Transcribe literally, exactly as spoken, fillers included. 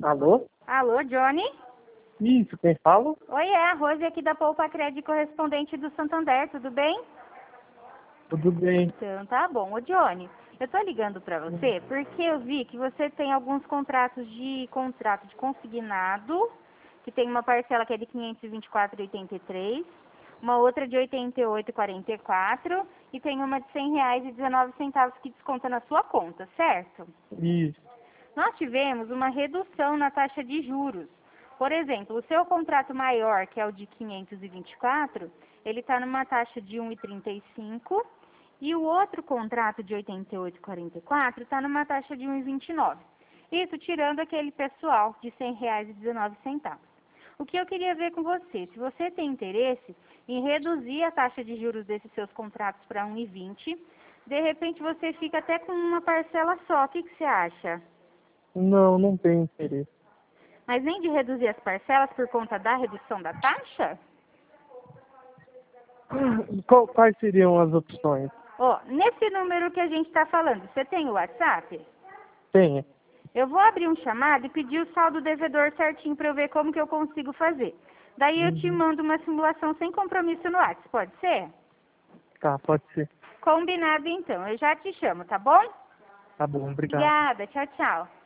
Alô? Alô, Johnny? Isso, quem fala? Oi, é a Rose aqui da Poupa Crédito, correspondente do Santander, tudo bem? Tudo bem. Então, tá bom. Ô, Johnny, eu tô ligando pra você porque eu vi que você tem alguns contratos de contrato de consignado, que tem uma parcela que é de quinhentos e vinte e quatro reais e oitenta e três, uma outra de oitenta e oito reais e quarenta e quatro e tem uma de cem reais e dezenove centavos que desconta na sua conta, certo? Isso. Nós tivemos uma redução na taxa de juros. Por exemplo, o seu contrato maior, que é o de quinhentos e vinte e quatro, ele está numa taxa de um vírgula trinta e cinco e o outro contrato de oitenta e oito reais e quarenta e quatro está numa taxa de um vírgula vinte e nove. Isso tirando aquele pessoal de cem reais e dezenove centavos. O que eu queria ver com você, se você tem interesse em reduzir a taxa de juros desses seus contratos para um vírgula vinte, de repente você fica até com uma parcela só. O que, que você acha? Não, não tenho interesse. Mas nem de reduzir as parcelas por conta da redução da taxa? Qual- quais seriam as opções? Ó, nesse número que a gente está falando, você tem o WhatsApp? Tenho. Eu vou abrir um chamado e pedir o saldo devedor certinho para eu ver como que eu consigo fazer. Daí eu te Uhum. mando uma simulação sem compromisso no WhatsApp, pode ser? Tá, pode ser. Combinado então, eu já te chamo, tá bom? Tá bom, obrigado. Obrigada, tchau, tchau.